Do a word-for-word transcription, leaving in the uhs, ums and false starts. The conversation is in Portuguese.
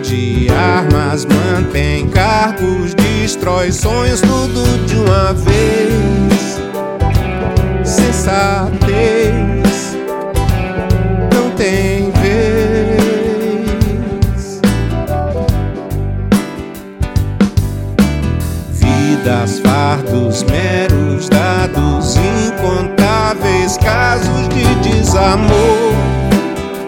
Vende armas, mantém cargos, destrói sonhos, tudo de uma vez. Sensatez não tem vez. Vidas, fardos, meros dados, incontáveis casos de desamor.